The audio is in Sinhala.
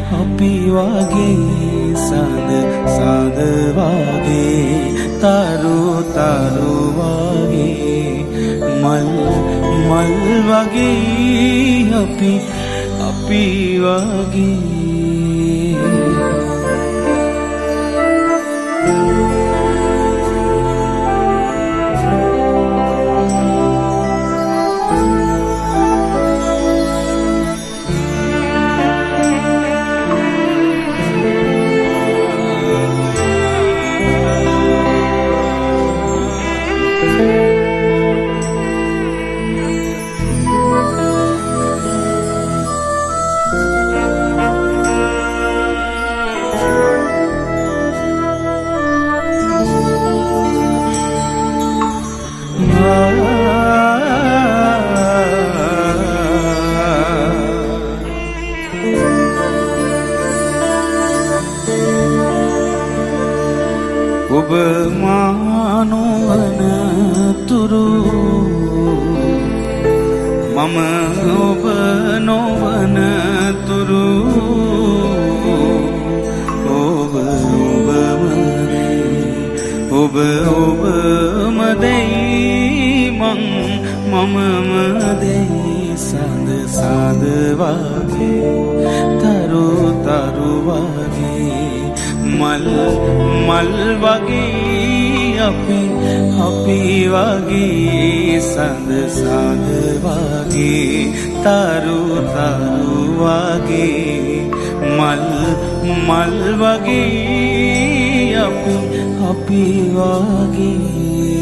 අපි වගේ සඳ සඳ වගේ තරු තරු වගේ මල් මල් වගේ අපි වගේ ඔබ මානවන තුරු මම ඔබ නොවන තුරු ඔබ ඔබම දෙයි මම දෙයි සඳ සඳ වගේ තරු තරු වගේ මල් මල් වගේ අපි වගේ සඳ සඳ වගේ තරු තරු වගේ මල් මල් වගේ අපි වගේ